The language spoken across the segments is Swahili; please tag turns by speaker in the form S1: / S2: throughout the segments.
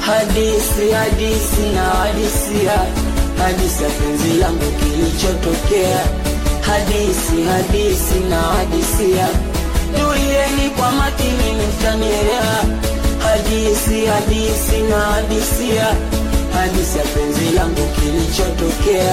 S1: Hadisi na hadisia, hadisi ya penzi langu kilichotokea. Hadisi na hadisia, tulieni kwa makini mtanielewa. Hadisi na hadisia, hadisi ya penzi langu kilichotokea.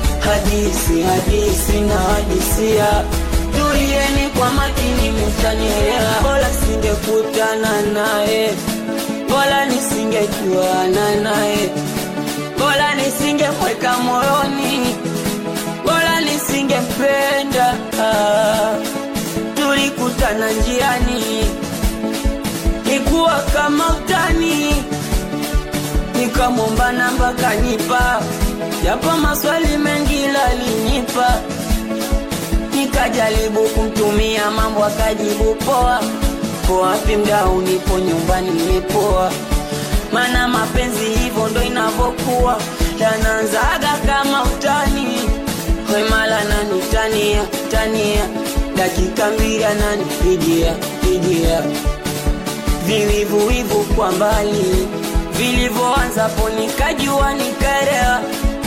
S1: Hadisi na hadisia, tulieni kwa makini mtanielewa. Bora singekutana naye, bora nisingejuana naye, bora nisingemweka moyoni, bora nisingempenda. Tulikutana njiani, nikuwa kama utani, nikamwomba namba kanipa, japo maswali mengi alinipa. Nikajaribu kumtumia mambo akajibu poa. Kwa wapi mdau, nipo nyumbani nimepoa. Mana mapenzi hivyo ndo inavyokuwa, yanaanzaga kama utani. Wemala nanitania, tania, dakika mbili ananipigia. Viwivu kwa mbali, vilivyoanza po nikajua nikaelewa.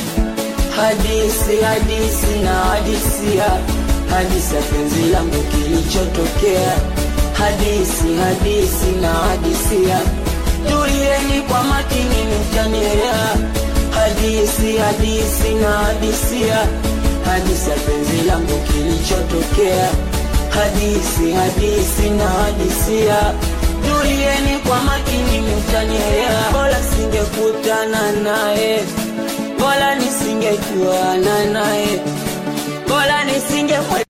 S1: Hadisi na hadisia, hadisi ya penzi langu kilichotokea. Hadisi na hadisia, tulieni kwa makini mtanielewa. Hadisi na hadisia, hadisi ya penzi langu kilichotokea. Hadisi na hadisia, tulieni kwa makini mtanielewa. Bora singekutana naye, bora nisingejuana naye, bora nisinge